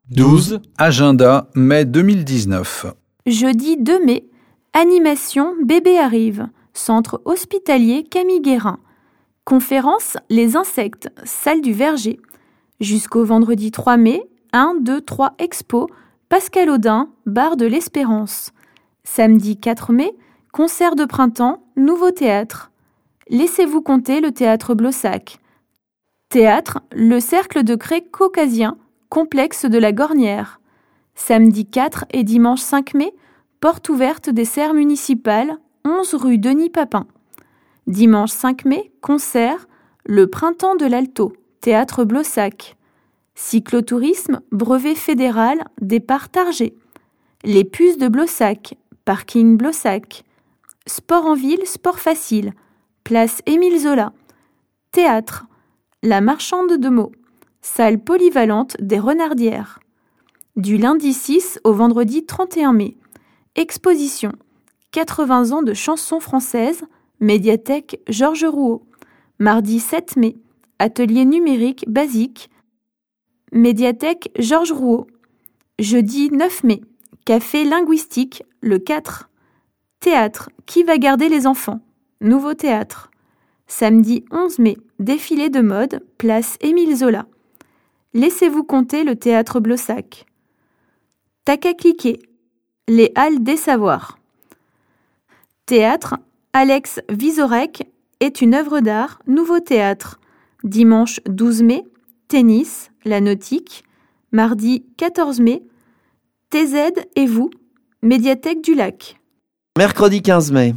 12. Agenda, mai 2019. Jeudi 2 mai, animation Bébé arrive, centre hospitalier Camille Guérin. Conférence Les insectes, salle du Verger. Jusqu'au vendredi 3 mai, 1, 2, 3 expo, Pascal Audin, bar de l'Espérance. Samedi 4 mai, concert de printemps, nouveau théâtre. Laissez-vous compter le théâtre Blossac. Théâtre, le cercle de cré caucasien, complexe de la Gornière. Samedi 4 et dimanche 5 mai, porte ouverte des serres municipales, 11 rue Denis Papin. Dimanche 5 mai, concert, le printemps de l'Alto, théâtre Blossac. Cyclotourisme, brevet fédéral, départ Targé. Les puces de Blossac, parking Blossac. Sport en ville, sport facile, place Émile Zola. Théâtre, la marchande de mots, salle polyvalente des Renardières. Du lundi 6 au vendredi 31 mai. Exposition 80 ans de chansons françaises, médiathèque Georges Rouault. Mardi 7 mai. Atelier numérique basique, médiathèque Georges Rouault. Jeudi 9 mai. Café linguistique, le 4. Théâtre, qui va garder les enfants? Nouveau théâtre. Samedi 11 mai. Défilé de mode, place Émile Zola. Laissez-vous compter le théâtre Blossac. Tac à cliquer. Les Halles des Savoirs. Théâtre, Alex Vizorek est une œuvre d'art, nouveau théâtre. Dimanche 12 mai, tennis, la nautique. Mardi 14 mai, TZ et vous, médiathèque du Lac. Mercredi 15 mai.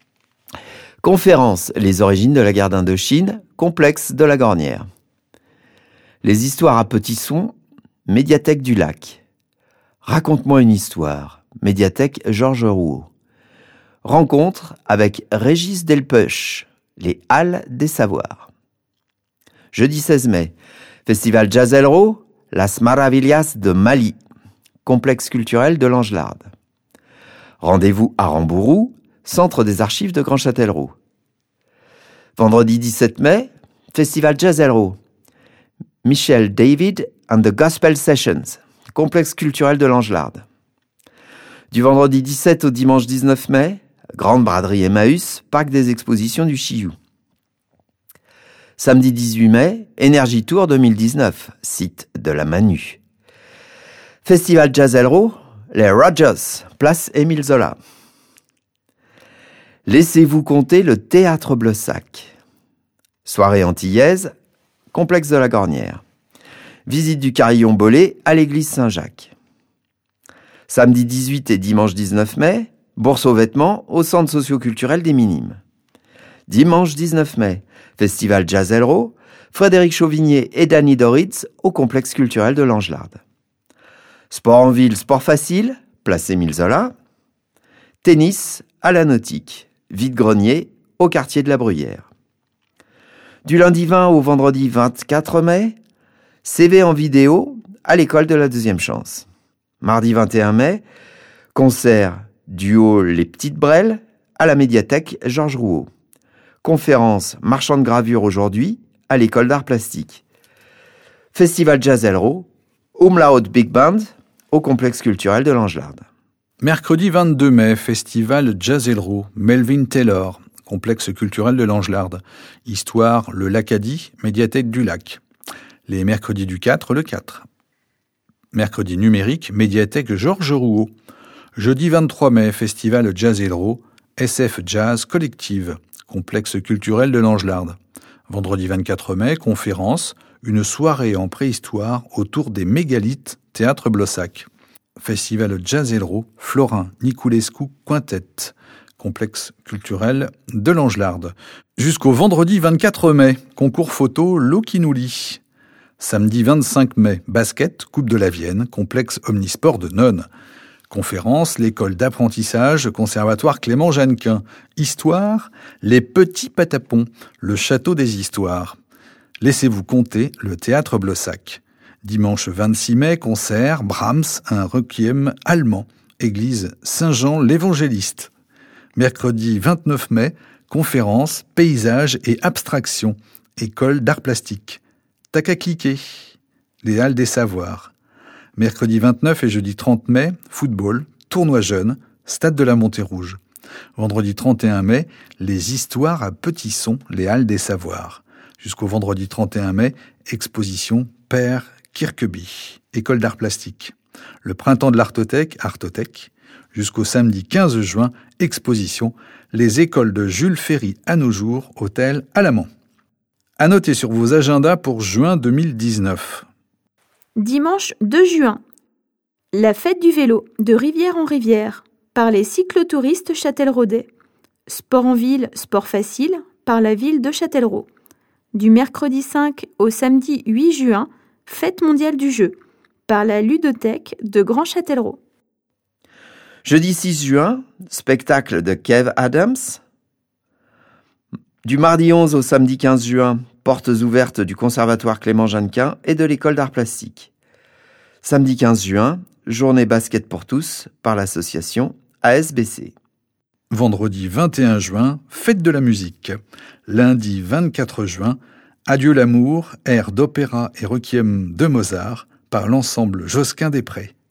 Conférence Les origines de la guerre d'Indochine, complexe de la Gornière. Les histoires à petits sons, médiathèque du Lac. Raconte-moi une histoire, médiathèque Georges Rouault. Rencontre avec Régis Delpech, les Halles des Savoirs. Jeudi 16 mai, festival Jazz Elro, Las Maravillas de Mali, complexe culturel de l'Angelard. Rendez-vous à Rambourou, centre des archives de Grand Châtellerault. Vendredi 17 mai, festival Jazz Elro, Michel David and the Gospel Sessions, complexe culturel de l'Angelard. Du vendredi 17 au dimanche 19 mai, Grande Braderie Emmaüs, parc des expositions du Chiyou. Samedi 18 mai, Énergie Tour 2019, site de la Manu. Festival Jazz Elro, les Rogers, place Émile Zola. Laissez-vous compter le théâtre Blossac. Soirée antillaise, complexe de la Gornière. Visite du carillon Bolé à l'église Saint-Jacques. Samedi 18 et dimanche 19 mai, bourse aux vêtements au centre socio-culturel des Minimes. Dimanche 19 mai, festival Jazz Elro, Frédéric Chauvigné et Danny Doritz au complexe culturel de l'Angelard. Sport en ville, sport facile, place Émile Zola. Tennis à la nautique, vide-grenier au quartier de la Bruyère. Du lundi 20 au vendredi 24 mai, CV en vidéo à l'école de la deuxième chance. Mardi 21 mai, concert duo Les Petites Brelles à la médiathèque Georges Rouault. Conférence Marchand de gravure aujourd'hui à l'école d'art plastique. Festival Jazz Elro, Umlaut Big Band au complexe culturel de l'Angelard. Mercredi 22 mai, festival Jazz Elro, Melvin Taylor, complexe culturel de l'Angelard. Histoire, le Lacadie, médiathèque du Lac. Les mercredis du 4, le 4. Mercredi numérique, médiathèque Georges Rouault. Jeudi 23 mai, festival Jazz Elro, SF Jazz Collective, complexe culturel de l'Angelard. Vendredi 24 mai, conférence, une soirée en préhistoire autour des mégalithes, théâtre Blossac. Festival Jazz Elro, Florin Niculescu Quintet, complexe culturel de l'Angelard. Jusqu'au vendredi 24 mai, concours photo Lokinouli. Samedi 25 mai, basket, Coupe de la Vienne, complexe omnisport de Nonne. Conférence, l'école d'apprentissage, conservatoire Clément Jeannequin. Histoire, les petits patapons, le château des histoires. Laissez-vous compter le théâtre Blossac. Dimanche 26 mai, concert, Brahms, un requiem allemand, église Saint-Jean l'Évangéliste. Mercredi 29 mai, conférence, paysage et abstraction, école d'art plastique. Tac à cliquer, les Halles des Savoirs. Mercredi 29 et jeudi 30 mai, football, tournoi jeune, stade de la Montée-Rouge. Vendredi 31 mai, les histoires à Petit Son, les Halles des Savoirs. Jusqu'au vendredi 31 mai, exposition Père Kirkeby, école d'art plastique. Le printemps de l'Artothèque, Artothèque. Jusqu'au samedi 15 juin, exposition Les écoles de Jules Ferry à nos jours, hôtel Alamand. À noter sur vos agendas pour juin 2019. Dimanche 2 juin, la fête du vélo de rivière en rivière par les cyclotouristes châtelleraudais. Sport en ville, sport facile par la ville de Châtellerault. Du mercredi 5 au samedi 8 juin, fête mondiale du jeu par la ludothèque de Grand Châtellerault. Jeudi 6 juin, spectacle de Kev Adams. Du mardi 11 au samedi 15 juin, portes ouvertes du Conservatoire Clément Jeannequin et de l'École d'art plastique. Samedi 15 juin, journée basket pour tous par l'association ASBC. Vendredi 21 juin, fête de la musique. Lundi 24 juin, Adieu l'amour, air d'opéra et requiem de Mozart par l'ensemble Josquin des Prés.